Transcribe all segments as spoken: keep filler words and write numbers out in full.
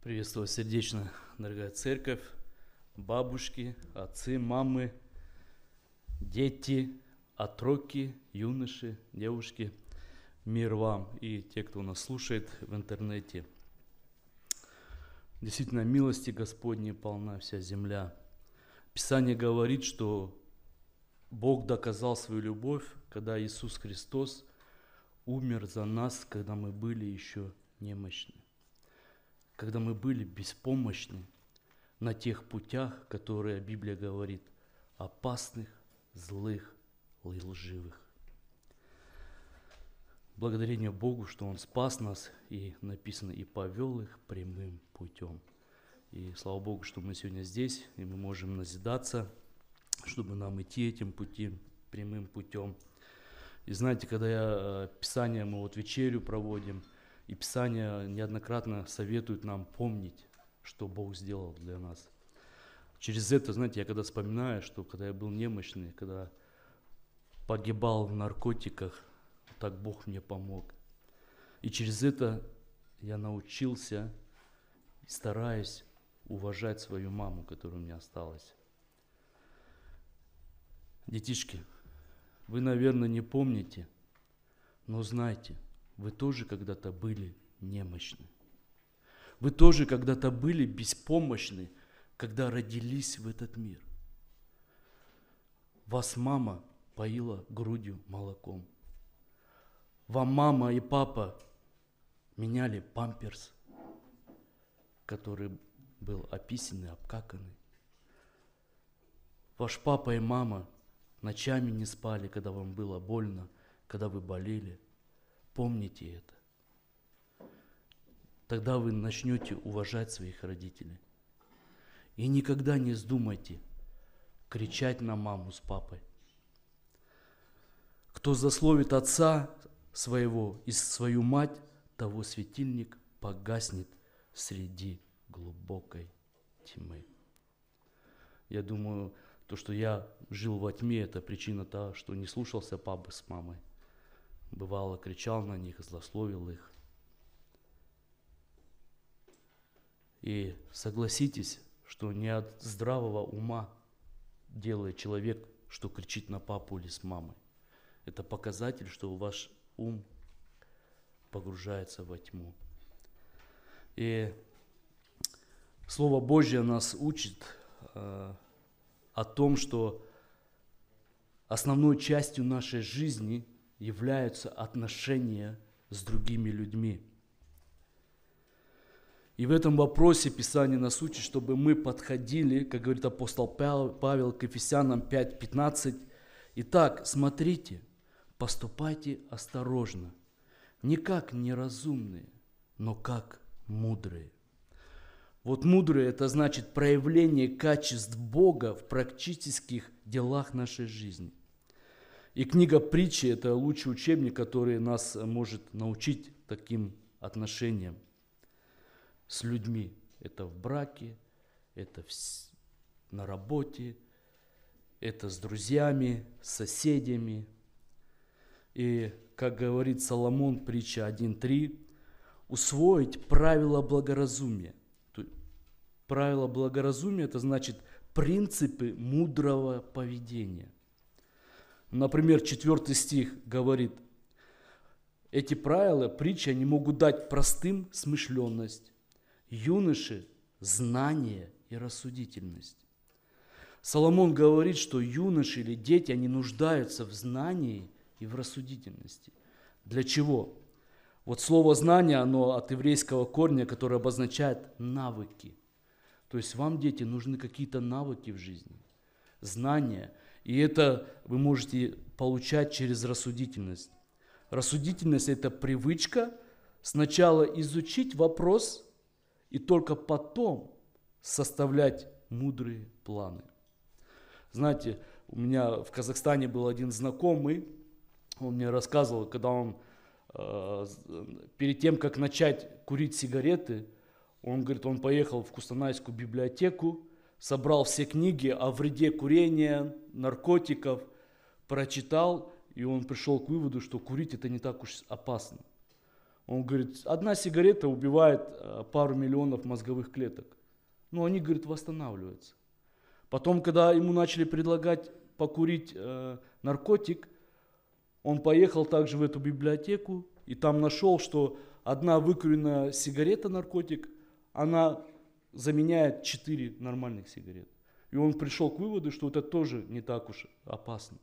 Приветствую сердечно, дорогая церковь, бабушки, отцы, мамы, дети, отроки, юноши, девушки. Мир вам и те, кто нас слушает в интернете. Действительно, милости Господней полна вся земля. Писание говорит, что Бог доказал свою любовь, когда Иисус Христос умер за нас, когда мы были еще немощны, когда мы были беспомощны на тех путях, которые Библия говорит, опасных, злых и лживых. Благодарение Богу, что Он спас нас, и написано, и повел их прямым путем. И слава Богу, что мы сегодня здесь, и мы можем назидаться, чтобы нам идти этим путем, прямым путем. И знаете, когда я Писание, мы вот вечерю проводим, и Писание неоднократно советует нам помнить, что Бог сделал для нас. Через это, знаете, я когда вспоминаю, что когда я был немощный, когда погибал в наркотиках, так Бог мне помог. И через это я научился и стараюсь уважать свою маму, которая у меня осталась. Детишки, вы, наверное, не помните, но знайте, вы тоже когда-то были немощны. Вы тоже когда-то были беспомощны, когда родились в этот мир. Вас мама поила грудью молоком. Вам мама и папа меняли памперс, который был описанный, обкаканный. Ваш папа и мама ночами не спали, когда вам было больно, когда вы болели. Помните это. Тогда вы начнете уважать своих родителей. И никогда не вздумайте кричать на маму с папой. Кто злословит отца своего и свою мать, того светильник погаснет среди глубокой тьмы. Я думаю, то, что я жил во тьме, это причина того, что не слушался папы с мамой. Бывало, кричал на них, злословил их. И согласитесь, что не от здравого ума делает человек, что кричит на папу или с мамой. Это показатель, что ваш ум погружается во тьму. И Слово Божье нас учит э, о том, что основной частью нашей жизни являются отношения с другими людьми. И в этом вопросе Писание нас учит, чтобы мы подходили, как говорит апостол Павел к Ефесянам пять пятнадцать. Итак, смотрите, поступайте осторожно, не как неразумные, но как мудрые. Вот мудрые – это значит проявление качеств Бога в практических делах нашей жизни. И книга «Притчи» – это лучший учебник, который нас может научить таким отношениям с людьми. Это в браке, это в, на работе, это с друзьями, с соседями. И, как говорит Соломон, притча один три, усвоить правила благоразумия. Правила благоразумия – это значит принципы мудрого поведения. Например, четвертый стих говорит, эти правила, притчи, они могут дать простым смышленность, юноше знание и рассудительность. Соломон говорит, что юноши или дети, они нуждаются в знании и в рассудительности. Для чего? Вот слово «знание», оно от еврейского корня, которое обозначает навыки. То есть вам, дети, нужны какие-то навыки в жизни, знания. И это вы можете получать через рассудительность. Рассудительность – это привычка сначала изучить вопрос и только потом составлять мудрые планы. Знаете, у меня в Казахстане был один знакомый, он мне рассказывал, когда он э, перед тем, как начать курить сигареты, он говорит, он поехал в Кустанайскую библиотеку, собрал все книги о вреде курения, наркотиков, прочитал, и он пришел к выводу, что курить это не так уж опасно. Он говорит, одна сигарета убивает пару миллионов мозговых клеток. Но они, говорит, восстанавливаются. Потом, когда ему начали предлагать покурить э, наркотик, он поехал также в эту библиотеку и там нашел, что одна выкуренная сигарета наркотик, она заменяет четыре нормальных сигарет. И он пришел к выводу, что это тоже не так уж опасно.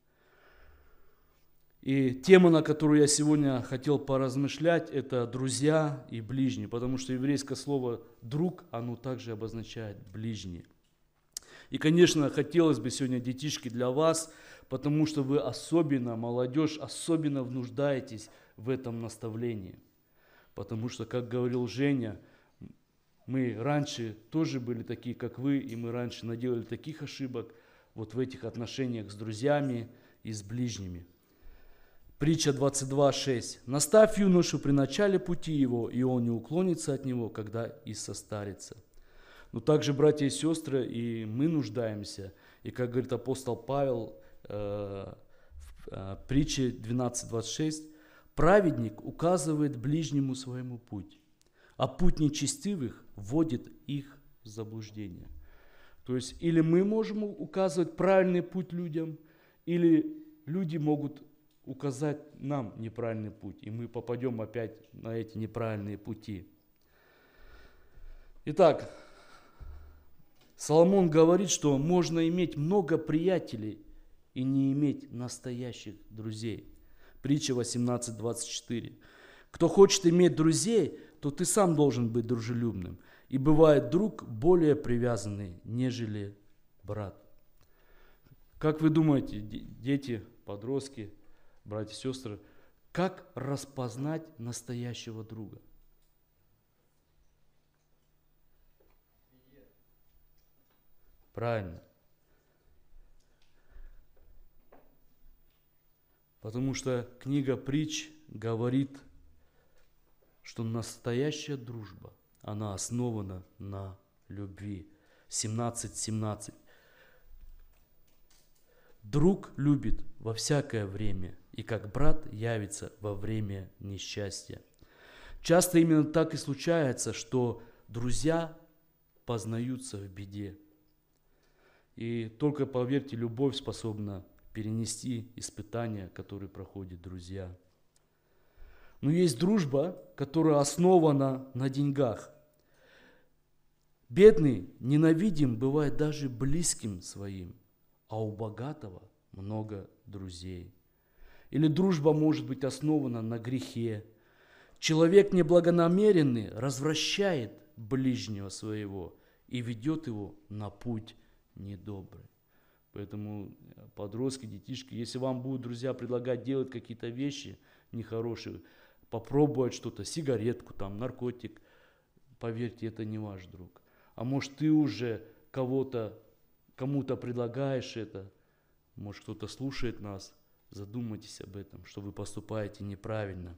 И тема, на которую я сегодня хотел поразмышлять, это друзья и ближние, потому что еврейское слово «друг», оно также обозначает ближние. И, конечно, хотелось бы сегодня, детишки, для вас, потому что вы особенно, молодежь, особенно нуждаетесь в этом наставлении. Потому что, как говорил Женя, мы раньше тоже были такие, как вы, и мы раньше наделали таких ошибок вот в этих отношениях с друзьями и с ближними. Притча двадцать два шесть. «Наставь юношу при начале пути его, и он не уклонится от него, когда и состарится». Но также, братья и сестры, и мы нуждаемся. И, как говорит апостол Павел э, в э, притче двенадцать двадцать шесть, «Праведник указывает ближнему своему путь, а путь нечестивых вводит их в заблуждение». То есть, или мы можем указывать правильный путь людям, или люди могут указать нам неправильный путь, и мы попадем опять на эти неправильные пути. Итак, Соломон говорит, что можно иметь много приятелей и не иметь настоящих друзей. Притча восемнадцать двадцать четыре. «Кто хочет иметь друзей, то ты сам должен быть дружелюбным, и бывает друг более привязанный, нежели брат». Как вы думаете, дети, подростки, братья и сестры, как распознать настоящего друга? Правильно. Потому что книга Притч говорит, что настоящая дружба, она основана на любви. семнадцать семнадцать. «Друг любит во всякое время, и как брат явится во время несчастья». Часто именно так и случается, что друзья познаются в беде. И только, поверьте, любовь способна перенести испытания, которые проходят друзья. Но есть дружба, которая основана на деньгах. Бедный ненавидим бывает даже близким своим, а у богатого много друзей. Или дружба может быть основана на грехе. Человек неблагонамеренный развращает ближнего своего и ведет его на путь недобрый. Поэтому, подростки, детишки, если вам будут друзья предлагать делать какие-то вещи нехорошие, попробовать что-то, сигаретку, там, наркотик, поверьте, это не ваш друг. А может, ты уже кого-то, кому-то предлагаешь это, может, кто-то слушает нас, задумайтесь об этом, что вы поступаете неправильно.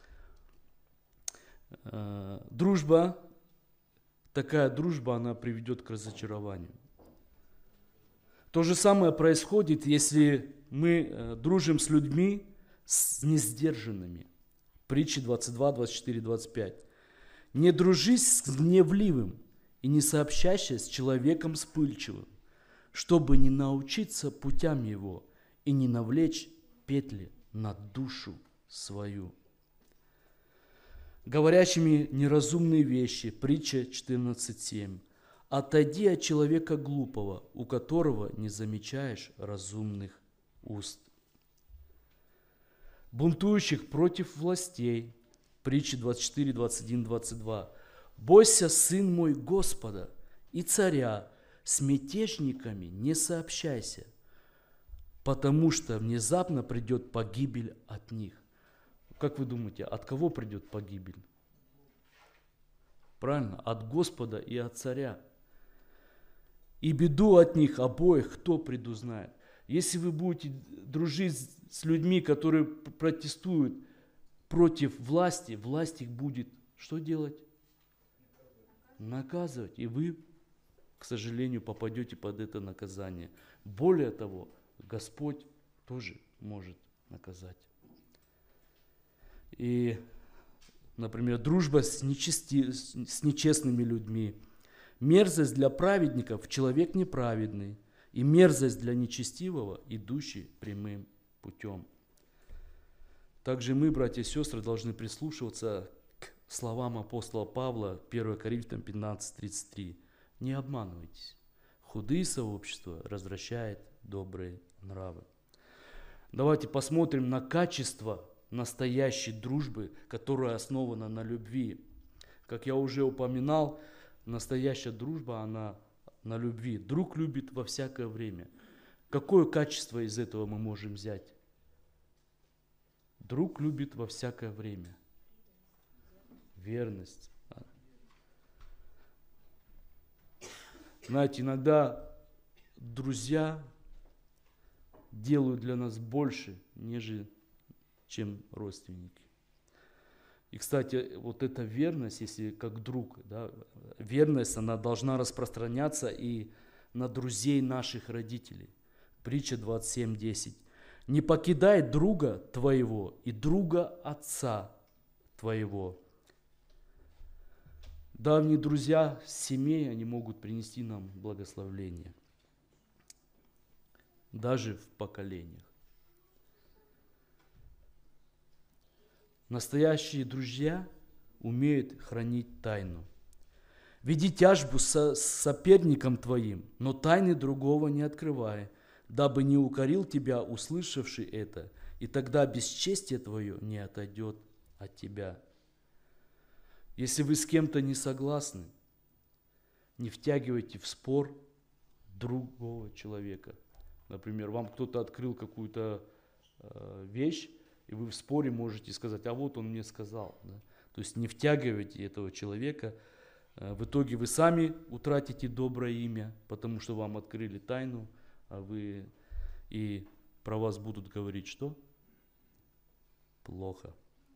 Дружба, такая дружба, она приведет к разочарованию. То же самое происходит, если мы дружим с людьми с несдержанными. Притчи двадцать два, двадцать четыре, двадцать пять. «Не дружись с гневливым и не сообщайся с человеком вспыльчивым, чтобы не научиться путям его и не навлечь петли на душу свою». Говорящими неразумные вещи. Притча четырнадцать семь. «Отойди от человека глупого, у которого не замечаешь разумных уст». Бунтующих против властей. Притчи двадцать четыре, двадцать один, двадцать два. «Бойся, сын мой, Господа и царя, с мятежниками не сообщайся, потому что внезапно придет погибель от них». Как вы думаете, от кого придет погибель? Правильно, от Господа и от царя. «И беду от них обоих кто предузнает». Если вы будете дружить с людьми, которые протестуют против власти, власть их будет что делать? Наказывать. И вы, к сожалению, попадете под это наказание. Более того, Господь тоже может наказать. И Например, дружба с, нечисти, с нечестными людьми. Мерзость для праведников – человек неправедный. И мерзость для нечестивого – идущий прямым путем. Также мы, братья и сестры, должны прислушиваться к словам апостола Павла, первое Коринфянам пятнадцать тридцать три. Не обманывайтесь. Худые сообщества развращают добрые нравы. Давайте посмотрим на качество настоящей дружбы, которая основана на любви. Как я уже упоминал, настоящая дружба, она на любви. Друг любит во всякое время. Какое качество из этого мы можем взять? Друг любит во всякое время. Верность. Знаете, иногда друзья делают для нас больше, нежели чем родственники. И, кстати, вот эта верность, если как друг, да, верность, она должна распространяться и на друзей наших родителей. Притча двадцать семь десять. Не покидай друга твоего и друга отца твоего. Давние друзья семей, они могут принести нам благословление. Даже в поколениях. Настоящие друзья умеют хранить тайну. Веди тяжбу со, с соперником твоим, но тайны другого не открывай, дабы не укорил тебя, услышавший это, и тогда бесчестие твое не отойдет от тебя. Если вы с кем-то не согласны, не втягивайте в спор другого человека. Например, вам кто-то открыл какую-то э, вещь, и вы в споре можете сказать, а вот он мне сказал. Да? То есть не втягивайте этого человека. В итоге вы сами утратите доброе имя, потому что вам открыли тайну, а вы и про вас будут говорить что? Плохо.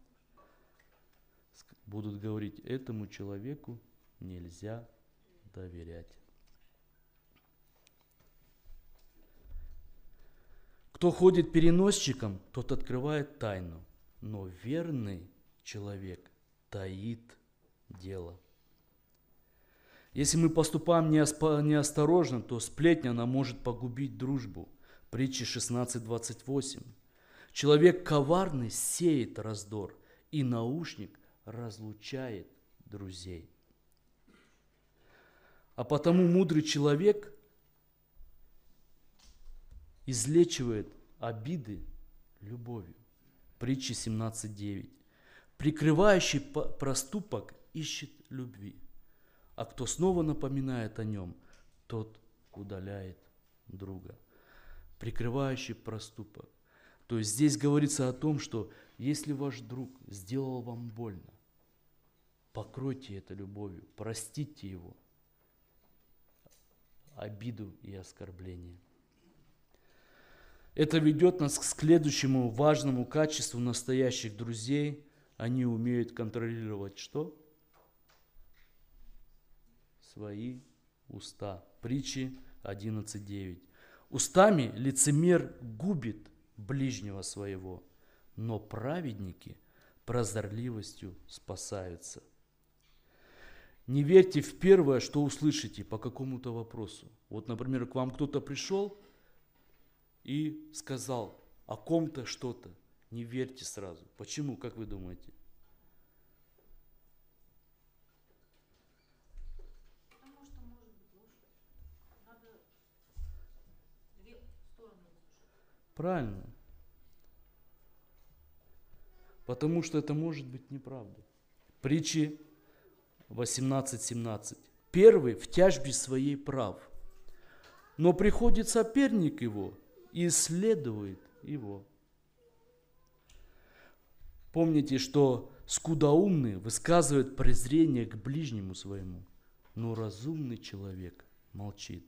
Будут говорить, этому человеку нельзя доверять. Кто ходит переносчиком, тот открывает тайну, но верный человек таит дело. Если мы поступаем неосторожно, то сплетня она может погубить дружбу. Притча шестнадцать двадцать восемь. Человек коварный сеет раздор, и наушник разлучает друзей. А потому мудрый человек излечивает обиды любовью. Притча семнадцать девять. Прикрывающий проступок ищет любви, а кто снова напоминает о нем, тот удаляет друга. Прикрывающий проступок. То есть здесь говорится о том, что если ваш друг сделал вам больно, покройте это любовью, простите его обиду и оскорбление. Это ведет нас к следующему важному качеству настоящих друзей. Они умеют контролировать что? Свои уста. Притчи одиннадцать девять. Устами лицемер губит ближнего своего, но праведники прозорливостью спасаются. Не верьте в первое, что услышите по какому-то вопросу. Вот, например, к вам кто-то пришел и сказал о ком-то что-то. Не верьте сразу. Почему, как вы думаете? Потому что может быть ложь. Надо две стороны слушать. Правильно. Потому что это может быть неправда. Притчи восемнадцать семнадцать. Первый в тяжбе своей прав, но приходит соперник его и исследует его. Помните, что скудоумный высказывает презрение к ближнему своему, но разумный человек молчит.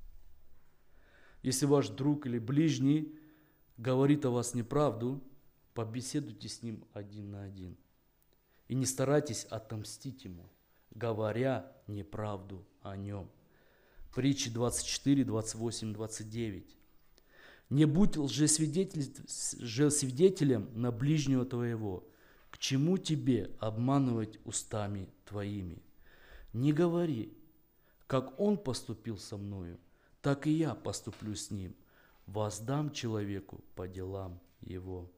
Если ваш друг или ближний говорит о вас неправду, побеседуйте с ним один на один. И не старайтесь отомстить ему, говоря неправду о нем. Притчи двадцать четыре, двадцать восемь, двадцать девять. Не будь лжесвидетелем на ближнего твоего, К чему тебе обманывать устами твоими? Не говори, как он поступил со мною, так и я поступлю с ним. Воздам человеку по делам его.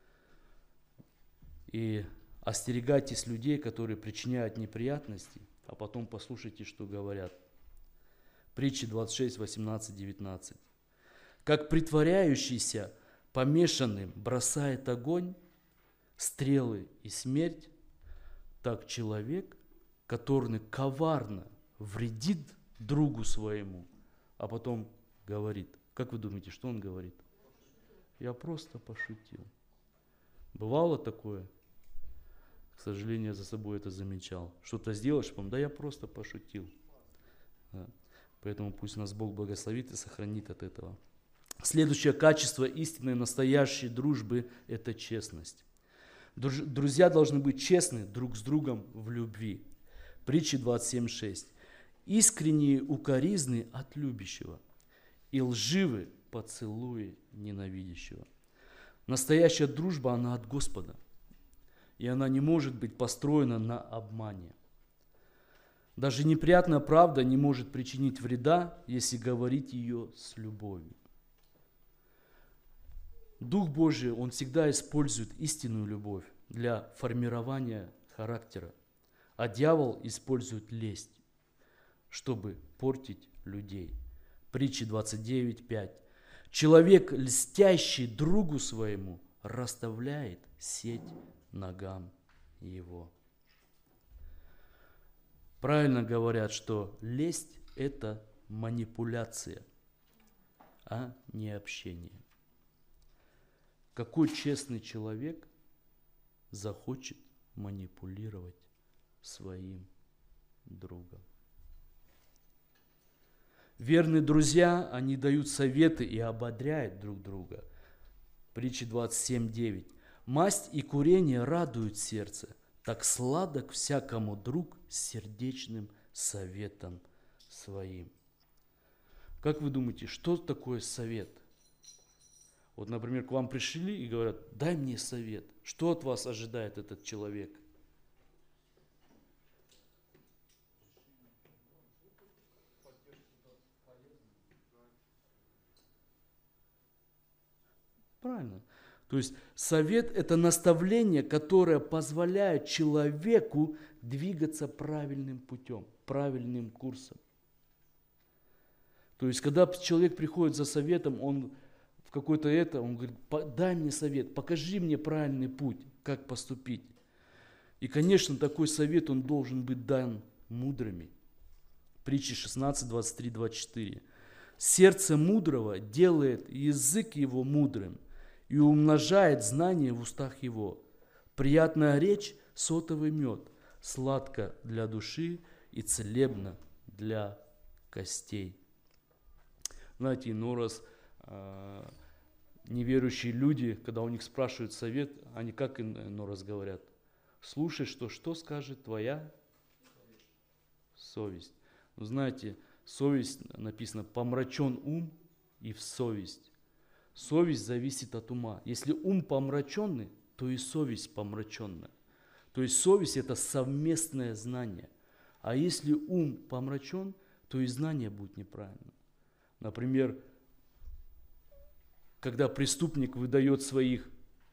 И остерегайтесь людей, которые причиняют неприятности, а потом послушайте, что говорят. Притчи двадцать шесть, восемнадцать, девятнадцать. Как притворяющийся помешанным бросает огонь, стрелы и смерть, так человек, который коварно вредит другу своему, а потом говорит. Как вы думаете, что он говорит? Я просто пошутил. Бывало такое? К сожалению, я за собой это замечал. Что-то сделаешь, потом, да я просто пошутил. Да. Поэтому пусть нас Бог благословит и сохранит от этого. Следующее качество истинной настоящей дружбы – это честность. Друзья должны быть честны друг с другом в любви. Притчи двадцать семь, шесть. Искренние укоризны от любящего и лживы поцелуи ненавидящего. Настоящая дружба, она от Господа. И она не может быть построена на обмане. Даже неприятная правда не может причинить вреда, если говорить ее с любовью. Дух Божий, Он всегда использует истинную любовь для формирования характера, а дьявол использует лесть, чтобы портить людей. Притчи двадцать девять, пять. Человек, льстящий другу своему, расставляет сеть ногам его. Правильно говорят, что лесть – это манипуляция, а не общение. Какой честный человек захочет манипулировать своим другом? Верные друзья, они дают советы и ободряют друг друга. Притчи двадцать семь, девять. Масть и курение радуют сердце, так сладок всякому друг с сердечным советом своим. Как вы думаете, что такое совет? Вот, например, к вам пришли и говорят, дай мне совет. Что от вас ожидает этот человек? Правильно. То есть совет – это наставление, которое позволяет человеку двигаться правильным путем, правильным курсом. То есть, когда человек приходит за советом, он в какой-то это, он говорит, дай мне совет, покажи мне правильный путь, как поступить. И, конечно, такой совет, он должен быть дан мудрыми. Притчи шестнадцать, двадцать три, двадцать четыре. Сердце мудрого делает язык его мудрым и умножает знания в устах его. Приятная речь – сотовый мед, сладко для души и целебно для костей. Знаете, иной раз э, неверующие люди, когда у них спрашивают совет, они как иной раз говорят? Слушай, что, что скажет твоя совесть. Вы знаете, совесть, написано, помрачен ум и в совесть. Совесть зависит от ума. Если ум помраченный, то и совесть помраченная. То есть совесть – это совместное знание. А если ум помрачен, то и знание будет неправильно. Например, когда преступник выдает своих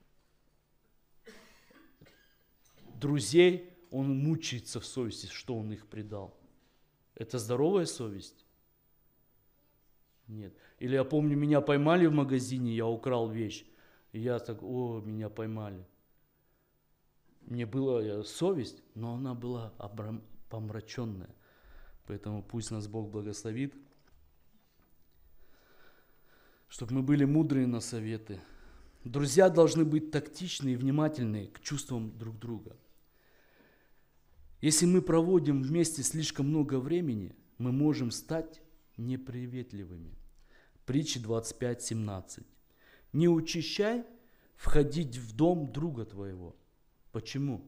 друзей, он мучается в совести, что он их предал. Это здоровая совесть? Нет. Или я помню, меня поймали в магазине, я украл вещь. И я так, о, меня поймали. Мне была совесть, но она была помраченная. Поэтому пусть нас Бог благословит, чтобы мы были мудрые на советы. Друзья должны быть тактичны и внимательны к чувствам друг друга. Если мы проводим вместе слишком много времени, мы можем стать неприветливыми. Притчи двадцать пять, семнадцать. Не учащай входить в дом друга твоего. Почему?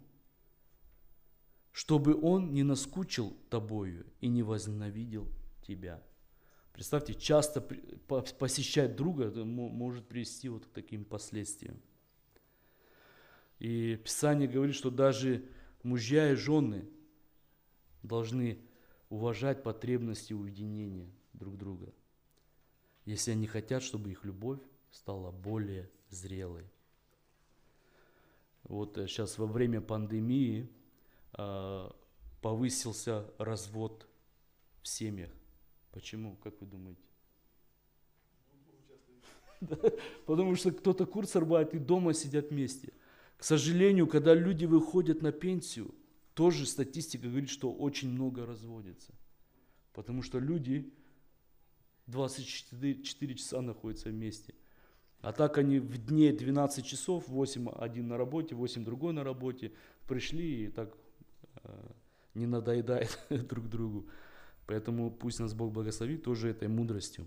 Чтобы он не наскучил тобою и не возненавидел тебя. Представьте, часто посещать друга может привести вот к таким последствиям. И Писание говорит, что даже мужья и жены должны уважать потребности уединения друг друга, если они хотят, чтобы их любовь стала более зрелой. Вот сейчас во время пандемии э, повысился развод в семьях. Почему, как вы думаете? Потому что кто-то курс срывает и дома сидят вместе. К сожалению, когда люди выходят на пенсию, тоже статистика говорит, что очень много разводится. Потому что люди двадцать четыре часа находятся вместе. А так они в дне двенадцать часов, восемь один на работе, восемь другой на работе, пришли и так э, не надоедают друг другу. Поэтому пусть нас Бог благословит тоже этой мудростью.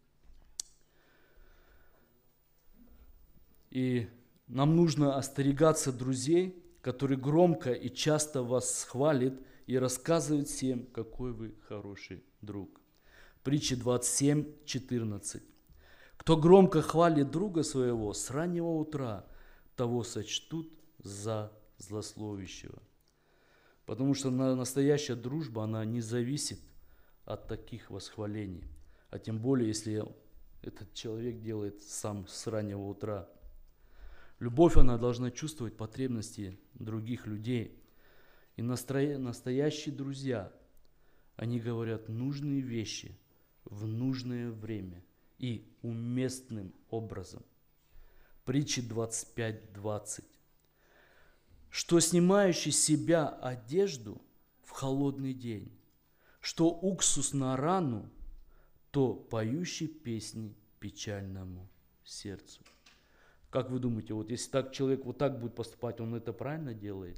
И нам нужно остерегаться друзей, которые громко и часто вас хвалят и рассказывают всем, какой вы хороший друг. Притча двадцать семь четырнадцать. Кто громко хвалит друга своего с раннего утра, того сочтут за злословящего. Потому что настоящая дружба, она не зависит от таких восхвалений. А тем более, если этот человек делает сам с раннего утра. Любовь, она должна чувствовать потребности других людей. И настоящие друзья, они говорят нужные вещи в нужное время и уместным образом. Притча двадцать пять двадцать. Что снимающий с себя одежду в холодный день, что уксус на рану, то поющий песни печальному сердцу. Как вы думаете, вот если так человек вот так будет поступать, он это правильно делает?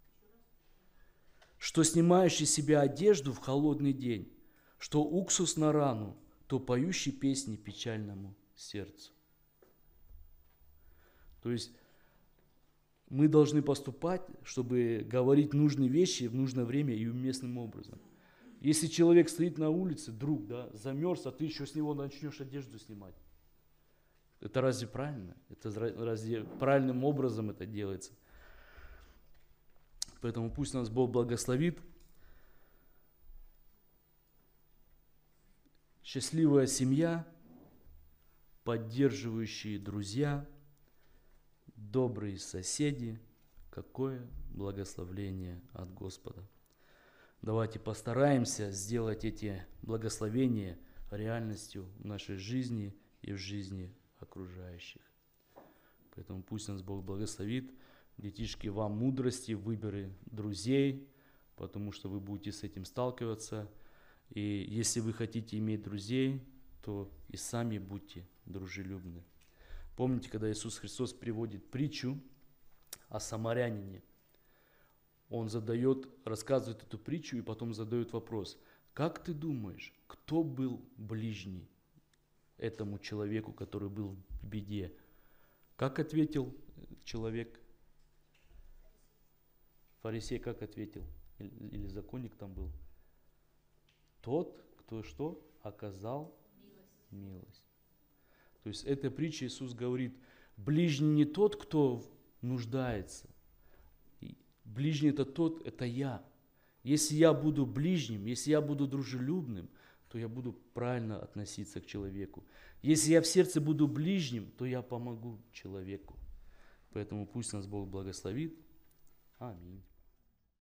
Что снимающий с себя одежду в холодный день, что уксус на рану, то поющий песни печальному сердцу. То есть мы должны поступать, чтобы говорить нужные вещи в нужное время и уместным образом. Если человек стоит на улице, друг, да, замерз, а ты еще с него начнешь одежду снимать. Это разве правильно? Это разве правильным образом это делается? Поэтому пусть нас Бог благословит. Счастливая семья, поддерживающие друзья, добрые соседи. Какое благословение от Господа. Давайте постараемся сделать эти благословения реальностью в нашей жизни и в жизни окружающих. Поэтому пусть нас Бог благословит. Детишки, вам мудрости в выборе друзей, потому что вы будете с этим сталкиваться. И если вы хотите иметь друзей, то и сами будьте дружелюбны. Помните, когда Иисус Христос приводит притчу о самарянине, Он задает, рассказывает эту притчу и потом задает вопрос: как ты думаешь, кто был ближний этому человеку, который был в беде? Как ответил человек? Фарисей как ответил? Или, или законник там был? Тот, кто что? Оказал милость. милость. То есть эта притча Иисус говорит, ближний не тот, кто нуждается. Ближний это тот, это я. Если я буду ближним, если я буду дружелюбным, то я буду правильно относиться к человеку. Если я в сердце буду ближним, то я помогу человеку. Поэтому пусть нас Бог благословит. Аминь.